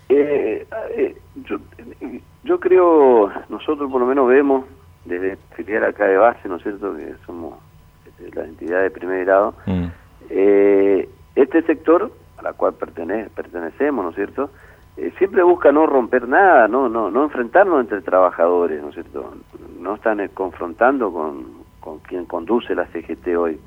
Eh, eh, yo, yo creo, nosotros por lo menos vemos desde filial acá de base, ¿no es cierto?, que somos la entidad de primer grado, este sector a la cual pertenecemos, ¿no es cierto?, siempre busca no romper nada, no enfrentarnos entre trabajadores, ¿no es cierto?, no están confrontando con quien conduce la CGT hoy.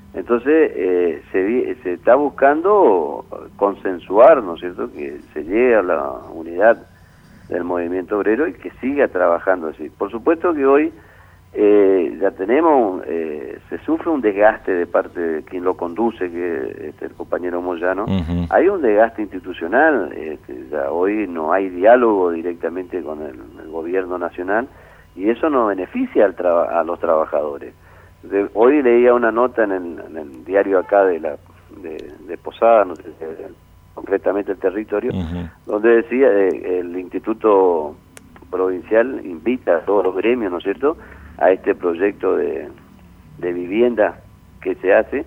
Entonces se está buscando consensuar, ¿no es cierto?, que se llegue a la unidad del movimiento obrero y que siga trabajando así. Por supuesto que hoy ya tenemos, se sufre un desgaste de parte de quien lo conduce, que es el compañero Moyano. Hay un desgaste institucional, ya hoy no hay diálogo directamente con el gobierno nacional y eso no beneficia a los trabajadores. Hoy leía una nota en el diario acá de Posada, no sé, concretamente el Territorio, donde decía el Instituto Provincial invita a todos los gremios, ¿no es cierto?, a este proyecto de vivienda que se hace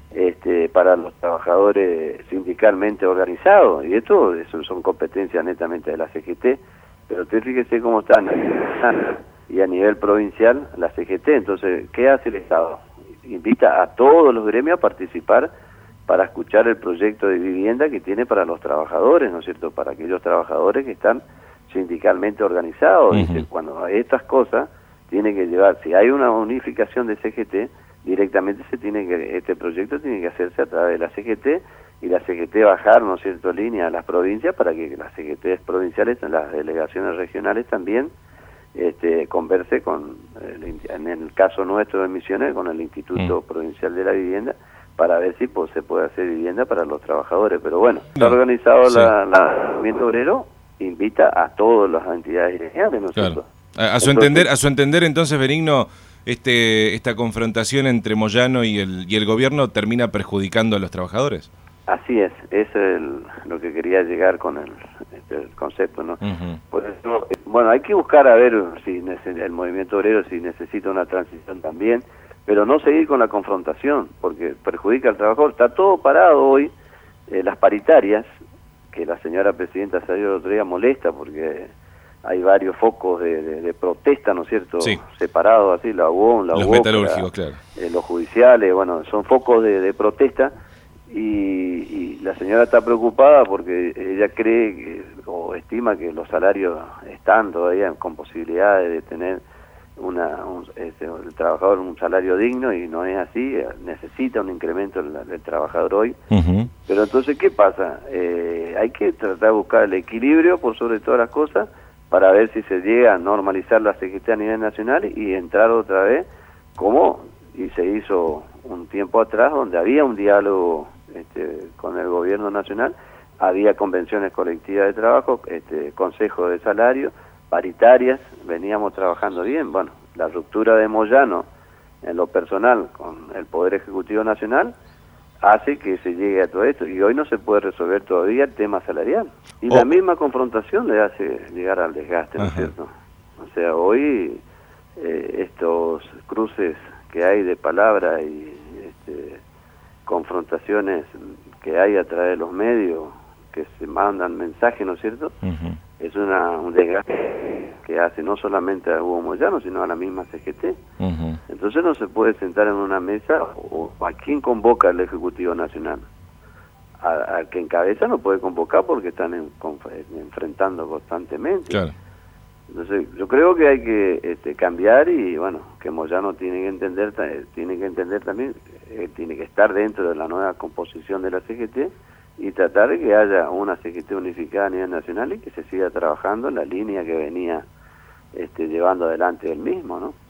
para los trabajadores sindicalmente organizados, y eso son competencias netamente de la CGT, pero usted fíjese cómo están y a nivel provincial la CGT. Entonces, ¿qué hace el Estado? Invita a todos los gremios a participar para escuchar el proyecto de vivienda que tiene para los trabajadores, ¿no es cierto?, para aquellos trabajadores que están sindicalmente organizados. Dice, cuando estas cosas tiene que llevar, si hay una unificación de CGT, directamente este proyecto tiene que hacerse a través de la CGT, y la CGT bajar, ¿no es cierto?, línea a las provincias para que las CGT provinciales, las delegaciones regionales también converse con, en el caso nuestro de Misiones, con el Instituto Provincial de la Vivienda, para ver si se puede hacer vivienda para los trabajadores. Pero bueno, está organizado el movimiento obrero, invita a todas las entidades regionales, ¿no es cierto? A su entender, entonces, Benigno, esta confrontación entre Moyano y el gobierno termina perjudicando a los trabajadores. Así es, eso es lo que quería llegar con el concepto, ¿no? Por eso, bueno, hay que buscar a ver si el movimiento obrero si necesita una transición también, pero no seguir con la confrontación, porque perjudica al trabajador. Está todo parado hoy, las paritarias, que la señora presidenta salió el otro día molesta porque hay varios focos de protesta, ¿no es cierto?, sí, separados así, la UOM, la los UOC, metalúrgicos, claro, los judiciales, bueno, son focos de protesta, y la señora está preocupada porque ella cree o estima que los salarios están todavía con posibilidades de tener el trabajador un salario digno, y no es así. Necesita un incremento del trabajador hoy. Pero entonces, ¿qué pasa? Hay que tratar de buscar el equilibrio por sobre todas las cosas para ver si se llega a normalizar la CGT a nivel nacional y entrar otra vez como y se hizo un tiempo atrás, donde había un diálogo con el gobierno nacional, había convenciones colectivas de trabajo, consejos de salario, paritarias, veníamos trabajando bien. Bueno, la ruptura de Moyano en lo personal con el Poder Ejecutivo Nacional hace que se llegue a todo esto, y hoy no se puede resolver todavía el tema salarial, y la misma confrontación le hace llegar al desgaste, ¿no es cierto? O sea, hoy estos cruces que hay de palabras y confrontaciones que hay a través de los medios, que se mandan mensajes, ¿no es cierto? Es un desgaste que hace no solamente a Hugo Moyano, sino a la misma CGT. Entonces no se puede sentar en una mesa, o a quién convoca el Ejecutivo Nacional. Al que encabeza no puede convocar porque están enfrentando constantemente. Claro. Entonces yo creo que hay que cambiar, y bueno, que Moyano tiene que entender también, tiene que estar dentro de la nueva composición de la CGT y tratar de que haya una CGT unificada a nivel nacional y que se siga trabajando en la línea que venía llevando adelante él mismo, ¿no?